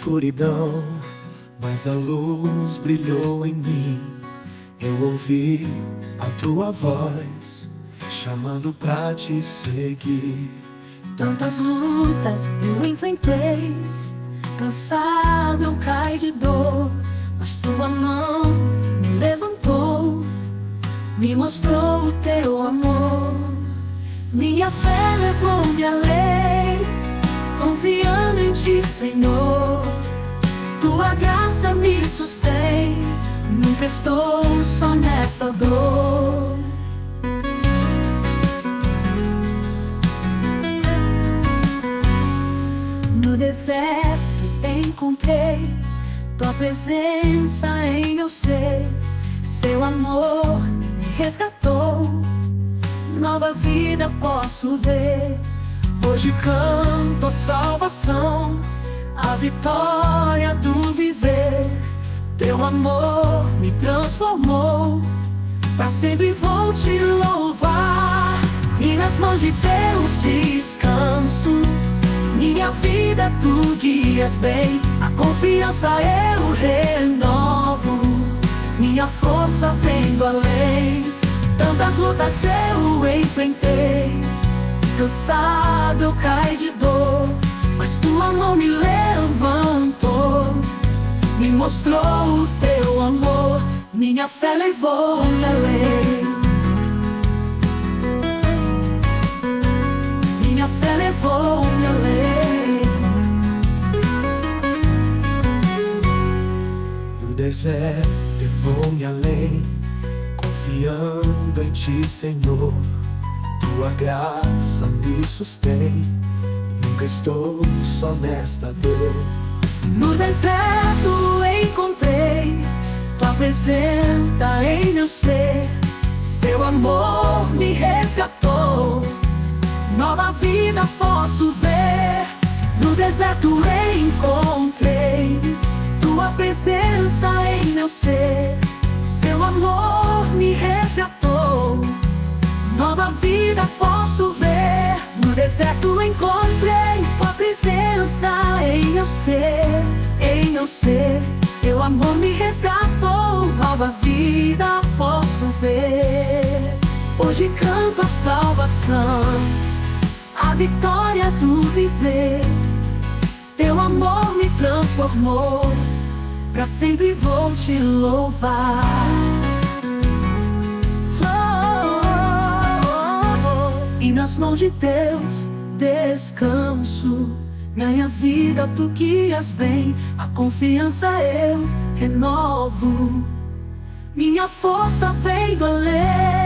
escuridão, mas a luz brilhou em mim. Eu ouvi a tua voz chamando pra te seguir. Tantas lutas eu enfrentei, cansado eu caí de dor, mas tua mão me levantou, me mostrou o teu amor. Minha fé levou-me além, confiando em ti, Senhor. Tua graça me sustém, nunca estou só nesta dor. No deserto encontrei tua presença em meu ser. Seu amor me resgatou, nova vida posso ver. Hoje canto a salvação, a vitória do viver. Teu amor me transformou, pra sempre vou te louvar. E nas mãos de Deus descanso, minha vida tu guias bem. A confiança eu renovo, minha força vem do além. Tantas lutas eu enfrentei, cansado eu caí de dor, mas tua mão me levantou, me mostrou o teu amor. Minha fé levou-me além, minha fé levou-me além. No deserto levou-me além, confiando em ti, Senhor. Tua graça me sustém, nunca estou só nesta dor. No deserto encontrei tua presença em meu ser. Seu amor me resgatou, nova vida posso ver. No deserto encontrei tua presença em meu ser. Seu amor me resgatou, nova vida posso ver. No deserto encontrei tua presença em meu ser, em meu ser. Seu amor me resgatou, nova vida posso ver. Hoje canto a salvação, a vitória do viver. Teu amor me transformou, pra sempre vou te louvar. E nas mãos de Deus descanso, minha vida tu guias bem. A confiança eu renovo, minha força vem do além.